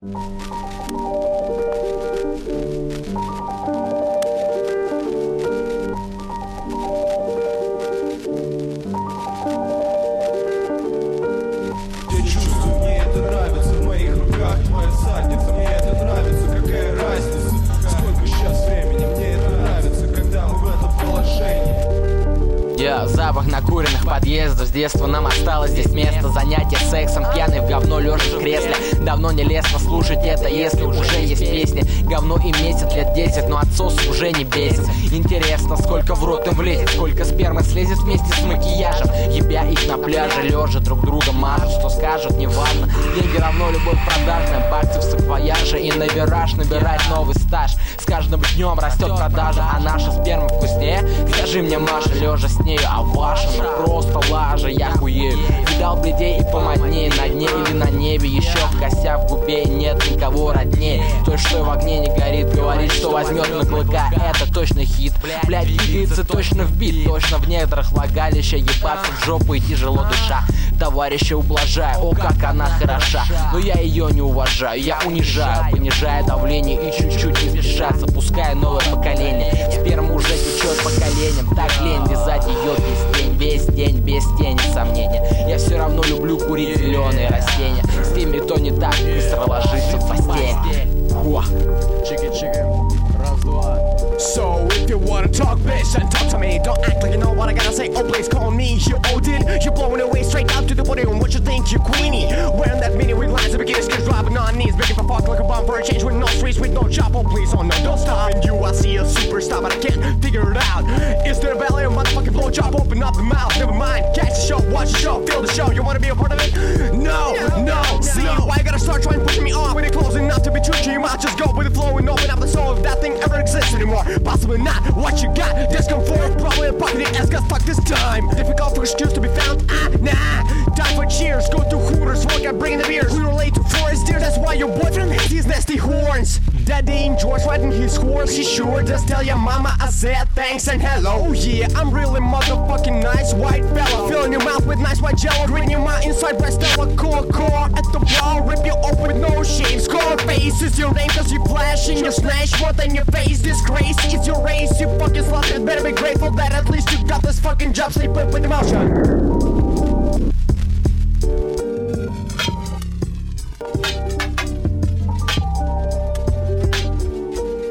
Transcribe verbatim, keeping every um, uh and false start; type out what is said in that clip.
Запах накуренных подъездов. С детства нам осталось здесь место. Занятия сексом, пьяный в говно, лежа в кресле. Давно не лестно слушать это, если уже есть песни. Говно им месяц, лет десять, но отсос уже не бесит. Интересно, сколько в рот им влезет, сколько спермы слезет вместе с макияжем. Ебя их на пляже, лежа друг друга мажут. Что скажут, неважно. Деньги равно любовь продажная. Баксы в саквояже и на вираж набирает новый стаж. С каждым днем растет продажа, а наша сперма вкуснее. Скажи мне, Маша, лежа с нею, а ваша ну просто лажа, я хуею. Видал бледей и помоднее на дне или на небе. Еще кося в губе, нет никого роднее. Той, что в огне не горит, говорит, что возьмет на клыка. Это точно хит, блядь, двигается точно в бит. Точно в недрах влагалища ебаться в жопу и тяжело дыша. Товарища ублажаю, о, как она хороша. Но я ее не уважаю, я унижаю, понижая давление и чуть-чуть не спеша запуская новое поколение. Сперма уже течет по коленям, так лень вязать ее весь день, весь день без тени сомнения. Я все равно люблю курить зеленые растения. С теми, кто не так быстро ложится в постель. Раз, два. So if you wanna talk bitch and talk to me, don't act like you know what I gotta say. Oh please call me you Odin. You're blowing away straight out to the body. And what you think you Queenie? Wearing that mini wig lines, the beginners get dropping on knees, begging for fuck like a bomb for a change with no streets, with no job. Oh please, oh no, don't stop. And you I see a superstar, but I can't figure it out. Is there a ballet or motherfucking blowjob? Open up the mouth, never mind. Catch the show, watch the show, feel the show. You wanna be a part of it? No, no. See why you gotta start trying pushing me off when you're close enough to be true to you. Might just go with the flow and open up the soul if that thing ever exists anymore. Possibly not. What you got? Discomfort. Probably a pocket ass got stuck this time. Difficult for excuse to be found. Ah, nah. Time for cheers. Go to Hooters. Work out bringing the beers. We relate to forest deer. That's why your boyfriend has these nasty horns. Daddy enjoys riding his horse. He sure does tell your mama I said thanks and hello. Oh yeah, I'm really motherfucking nice white fella. Filling your mouth with nice white jello. Drinking my inside breast Stella core core at the bar. Rip you open with no shame. Scar face is your name cause you flashing. You smash more than your face. Disgrace is your race. You fucking slut. Better be grateful that at least you got this fucking job. Sleep with emotion.